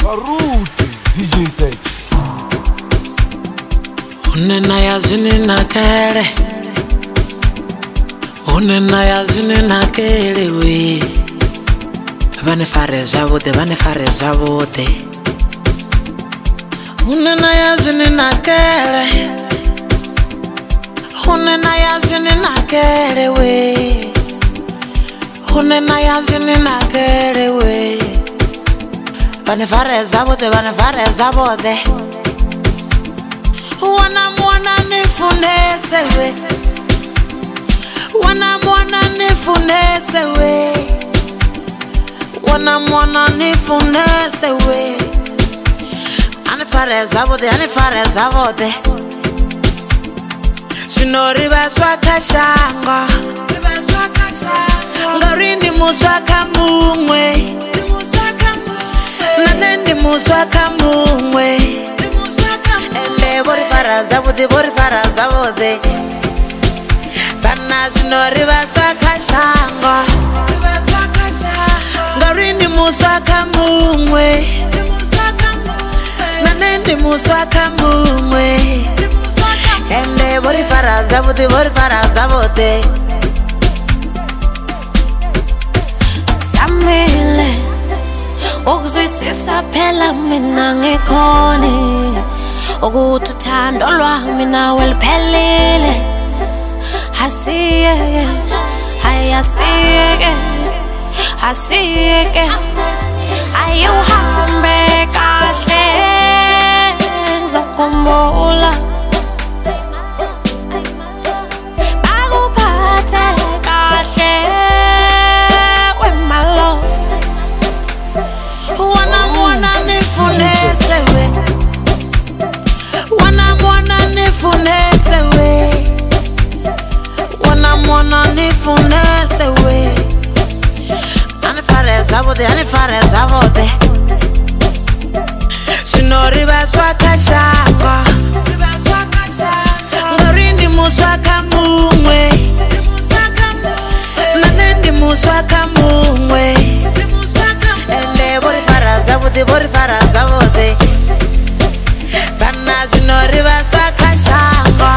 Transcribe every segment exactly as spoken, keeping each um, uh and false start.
Baruti D J Sech. Unena yazini nakele, unena yazini nakele we. Vane fare zavode, vane fare zavode. Unena yazini nakele, unena yazini nakele we. Unena yazini nakele we. Vane fare zavode, vane fare zavode. Wana mwana nifundese we, wana mwana nifundese we, wana mwana nifundese we. Anifare zavode, anifare zavode. Sinori baswa kashanga, ngarini muswa kamumwe, nanendi muswa kamumwe. Bori fara zavode, bori fara zavode. Vana zinori baswa kashanga, ngarini muswa kamumwe, nanendi muswa kamumwe. Ende bori fara zavode, bori fara zavode. Samile ukuzwisisa phela mina ngikhona, ukuthi uthando lwami nawe luphelile. Asiyeke, hayi asiyeke, asiyeke, ayuhambe kahle ngizokukhumbula. Bakuphathe kahle wemalo. Wana mwana nifundese we, wana mwana nifundese we, wana mwana nifundese we. Anifare zavode, anifare zavode. Sinori baswa kashanga, ngarini muswa kamumwe, nanendi muswa kamumwe. Ende bori fara zavode, bori fara zavode. Vana zinori baswa kashanga,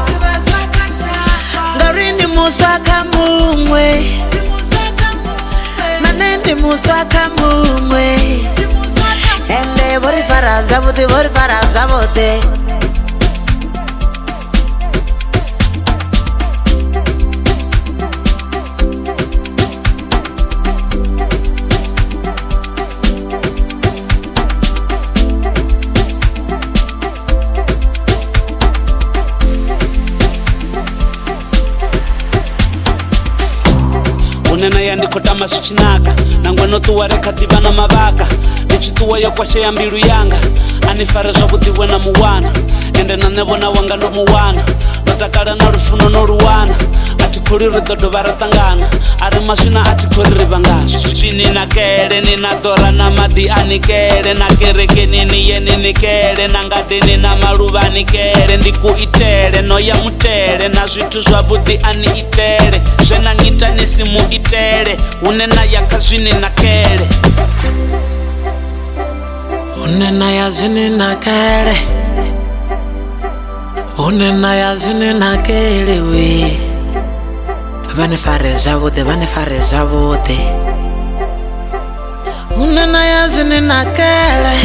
ngarini muswa kamumwe, nanendi muswa kamumwe. Ende bori fara zavode, bori fara zavode. Unena yandikota masuchinaka, nangwe notuwa rekati vana mavaka. Nichituwa yokwashe ya mbilu yanga, anifare zobuti wena muwana. Ende nanebona wanga ndo muwana, notakala na rufuno no ruwana. Atikuliri dodo varatangana, ari masuna atikuliri vangana. Shini nakele, nina dora na madi anikele. Nakereke nini ye nini kele, nangade nina maruva nikele. Ndiku itele, no ya mutele, na zwitu zwabuti ani itele. Jena ngita nisimu itele, unena yakazwini nakele. Unena yazini nakele, unena yazini nakele we. Vane fare zavode, vane fare zavode. Unena yazini nakele,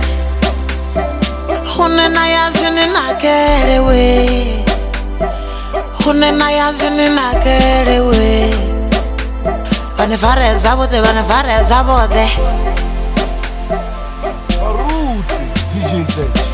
unena yazini nakele we. Unena yazini nakele we. Vane fare zavode, vane fare zavode. Baruti D J Sech.